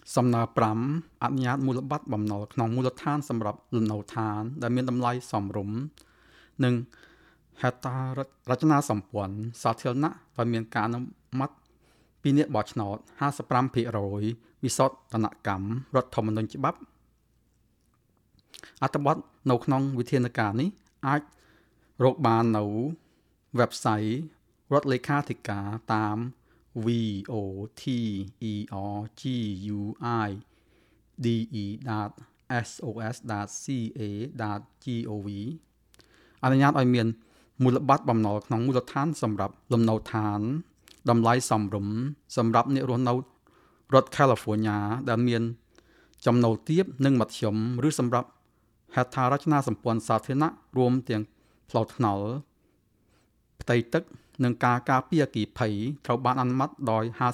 សំណើ5អនុញ្ញាតមូលបត្របំណុលក្នុងមូលដ្ឋានសម្រាប់លំនៅឋានដែលមានតម្លៃសមរម្យនិងហេដ្ឋារចនាសម្ព័ន្ធសាធារណៈដែលមានការអនុម័តពីអ្នកបោះឆ្នោត 55% វិសោធនកម្មរដ្ឋធម្មនុញ្ញច្បាប់អត្ថបទនៅក្នុងវិធានការនេះអាចរកបាននៅ website រដ្ឋលេខាធិការតាម votergide.sos.ca.gov អនុញ្ញាតឲ្យមានមូលបត្របំណុលក្នុងមូលដ្ឋានសម្រាប់លំនៅឋានតម្លៃសមរម្យសម្រាប់អ្នករស់នៅរដ្ឋ California ដែលមានចំណូលទាបនិងមធ្យមឬសម្រាប់ហេដ្ឋារចនាសម្ព័ន្ធសាធារណៈរួមទាំងផ្លូវថ្នល់ផ្ទៃទឹកនិងការការពារអគ្គិភ័យត្រូវបានអនុម័តដោយ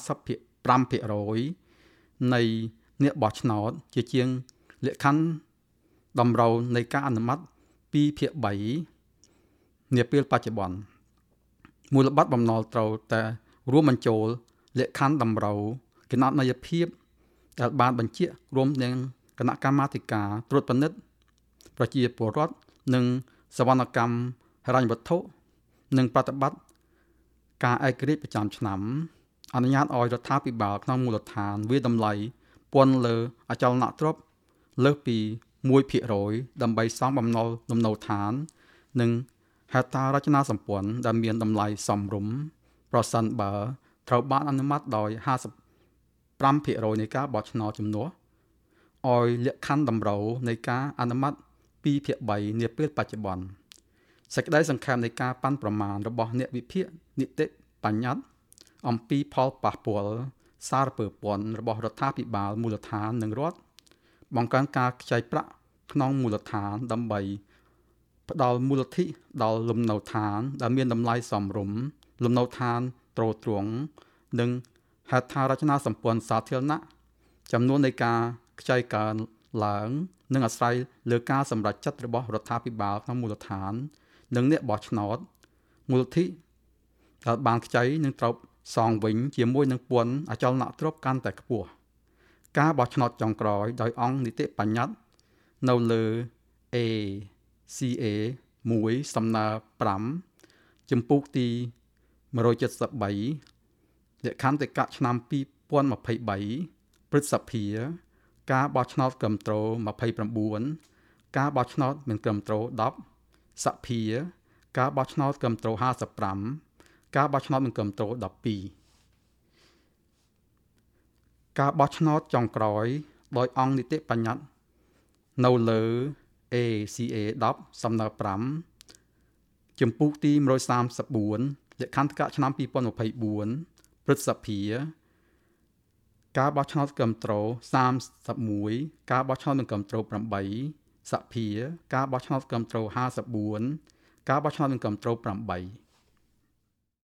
55% នៃអ្នកបោះឆ្នោតជាជាងលក្ខខណ្ឌតម្រូវនៃការអនុម័ត 2/3 នាពេលបច្ចុប្បន្នមូលបត្របំណុលត្រូវតែរួមបញ្ចូលលក្ខខណ្ឌតម្រូវគណនេយ្យភាពដែលបានបញ្ជាក់រួមទាំងគណៈកម្មាធិការត្រួតពិនិត្យប្រជាពលរដ្ឋនិងសវនកម្មហិរញ្ញវត្ថុនិងប្រតិបត្តិការឯករាជ្យប្រចាំឆ្នាំអនុញ្ញាតឲ្យរដ្ឋាភិបាលក្នុងមូលដ្ឋានវាតម្លៃពន្ធលើអចលនទ្រព្យលើសពី 1% ដើម្បីសងបំណុលលំនៅឋាននិងហេដ្ឋារចនាសម្ព័ន្ធដែលមានតម្លៃសមរម្យប្រសិនបើត្រូវបានអនុម័តដោយ 55% នៃការបោះឆ្នោតជំនួសឲ្យលក្ខខណ្ឌតម្រូវនៃការអនុម័ត 2/3 នាពេលបច្ចុប្បន្នសេចក្តីសង្ខេបនៃការប៉ាន់ប្រមាណរបស់អ្នកវិភាគនីតិបញ្ញត្តិអំពីផលប៉ះពាល់សារពើពន្ធរបស់រដ្ឋាភិបាលមូលដ្ឋាននិងរដ្ឋបង្កើនការខ្ចីប្រាក់ក្នុងមូលដ្ឋានដើម្បីផ្ដល់មូលធិដល់លំនៅឋានដែលមានតម្លៃសមរម្យលំនៅឋានទ្រទ្រង់និងហេដ្ឋារចនាសម្ព័ន្ធសាធារណៈចំនួននៃការខ្ចីកើនឡើងនិងអាស្រ័យលើការសម្រេចចិត្តរបស់រដ្ឋាភិបាលក្នុងមូលដ្ឋាននិងអ្នកបោះឆ្នោតមូលធិដែលបានខ្ចីនឹងត្រូវសងវិញជាមួយនឹងពន្ធអចលនទ្រព្យកាន់តែខ្ពស់ការបោះឆ្នោតចុងក្រោយដោយអង្គនីតិបញ្ញត្តិនៅលើ ACA 1សំណើ5ចំពុកទី173លក្ខន្តិកៈឆ្នាំ2023ព្រឹទ្ធសភាការបោះឆ្នោតគ្រប់គ្រង29ការបោះឆ្នោតមិនគ្រប់គ្រង10សភាការបោះឆ្នោតគ្រប់គ្រង55ការបោះឆ្នោតមិនគ្រប់គ្រង12ការបោះឆ្នោតចុងក្រោយដោយអង្គនីតិបញ្ញត្តិនៅលើ ACA 10សំណើ5ចំពុកទី134លក្ខន្តិកៈឆ្នាំ2024ព្រឹទ្ធសភាការបោះឆ្នោតគ្រប់គ្រង31ការបោះឆ្នោតមិនគ្រប់គ្រង8សភាការបោះឆ្នោតគ្រប់គ្រង54ការបោះឆ្នោតមិនគ្រប់គ្រង8